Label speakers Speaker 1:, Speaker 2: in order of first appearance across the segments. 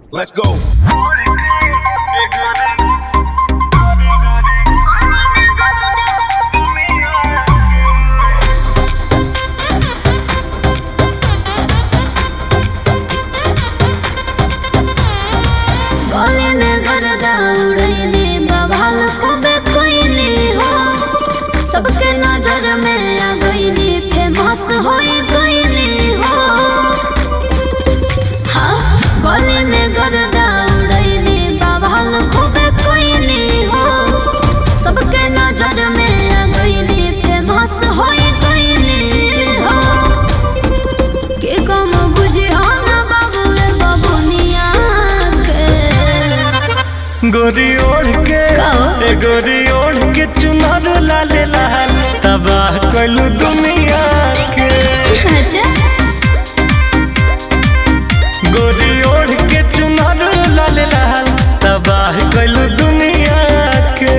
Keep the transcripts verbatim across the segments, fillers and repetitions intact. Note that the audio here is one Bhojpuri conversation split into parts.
Speaker 1: Let's go.
Speaker 2: गले में गर्दा उड़ैले बवाल खूबे कोइली हो सबके नजर में आ गईली फेमस होई गईली हो हाँ गले में गर्दा उड़ैले बवाल खूबे कोइली हो सबके नजर में आ गईली फेमस होई गईली हो के कम बुझी हो ना बाबू ए बबुनिया
Speaker 3: गोरी ओढ़ के ए गोरी ओढ़ के चुनर लाले लाल तबाह कइलू दुनिया के गोरी ओढ़ के चुनर लाले लाल तबाह कइलू दुनिया के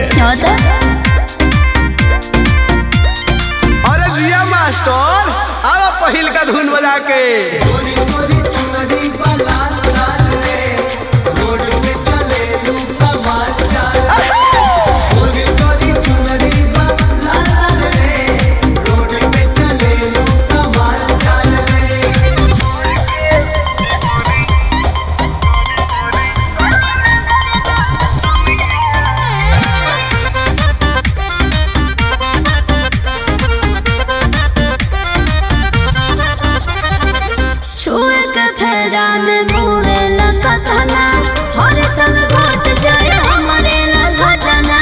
Speaker 4: अरे जिया मास्टर आवा पहिल का धुन बजा के गोरी गोरी चुनरी वाला लाल रे रोड पे चले लू कमाल चाल गोरी गोरी चुनरी वाला लाल रे रोड पे चले लू कमाल चाल रे
Speaker 2: छुए के फेरा में मुहे लगा थाना हर साल घट जाए हमारे घटना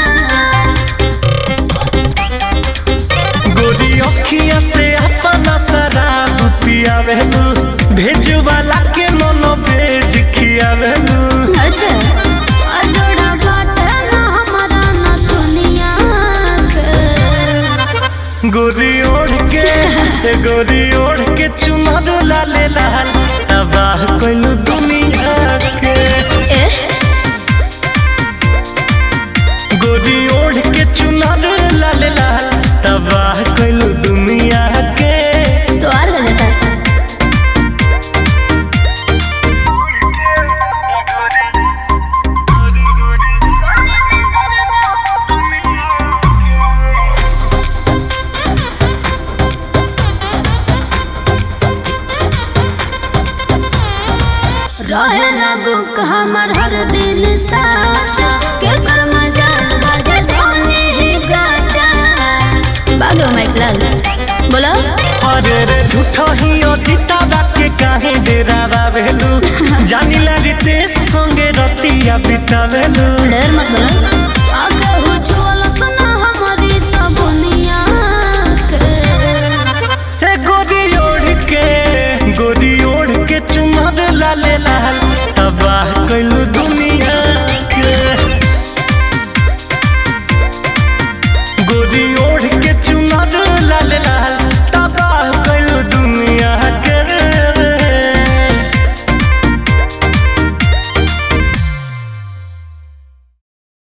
Speaker 3: गोरी अखिया से अपना शराब पियावेलू भेज वाला के मनो भेज खियावेलू
Speaker 2: अच्छा अजोड़ा बाटे ना हमारा ना दुनिया के
Speaker 3: गोरी ओढ़ के ए गोरी ओढ़ के चुनर लाले लाल तबाह कइलू दुनिया के गोरी ओढ़ के चुनर लाले लाल तबाह कइलू दुनिया के
Speaker 2: तो आर हो जाता रहे लागू हमार हर दिल साथ के कर मजा बाजे धोनी ही गाता बागो माइकलाल बोलो
Speaker 3: अरे रे झूठो ही अतीता के काहे डेरा बावेलू जानिला रितेश संगे रतिया बितावेलू
Speaker 2: डर मत बोलो